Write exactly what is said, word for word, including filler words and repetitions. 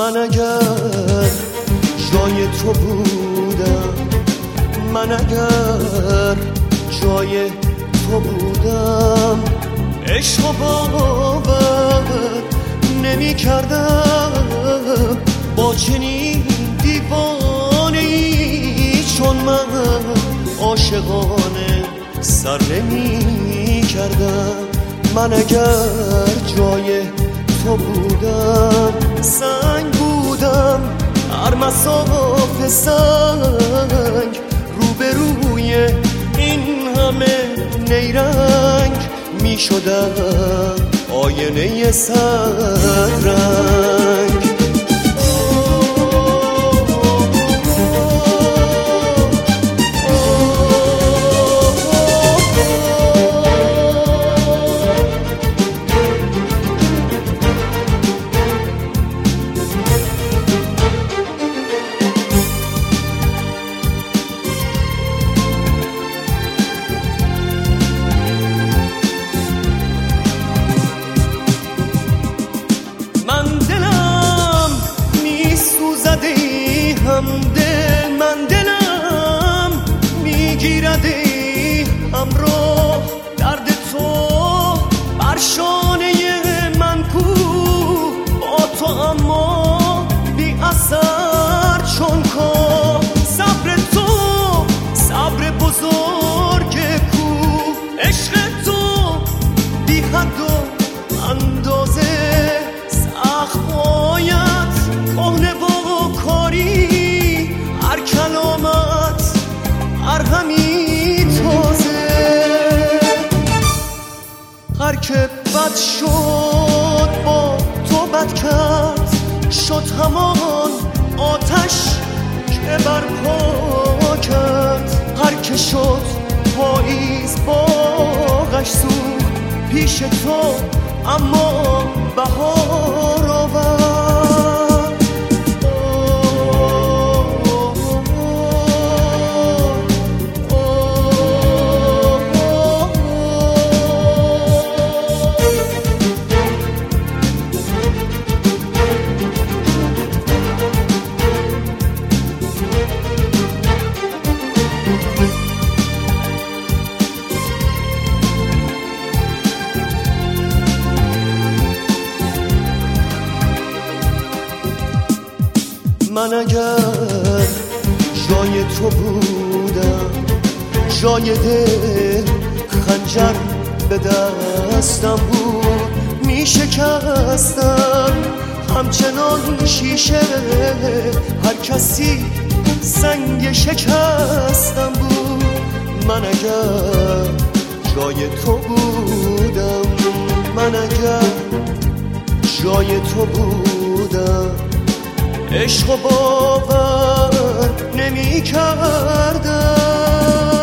من اگر جای تو بودم، من اگر جای تو بودم، عشق و باور نمی کردم با چنین دیوانه‌ای چون من عاشقانه سر نمی کردم. من اگر جای تو بودم سنگ بودم، هر مسافه سنگ روبروی این همه نیرنگ می شدم آینه صد رنگ. دل من دلم میگیردی همراه درد تو بر شانه من کو با تو، اما بی اثر چون کا صبر تو صبر بزرگ کو، عشق تو بی حد و اندازه سخت باید کهنه و کاری، هر کلامت هر همی تازه، هر که بد شد با تو بد کرد، شد همان آتش که برپا کرد، هر که شد پاییز باغش سوخت پیش تو، اما بهار آورد. من اگر جای تو بودم، جای دل خنجر به دستم بود، می شکستم همچنان شیشه، هر کسی سنگ شکستم بود. من اگر جای تو بودم، من اگر جای تو بودم، عشق و باور نمی کردم.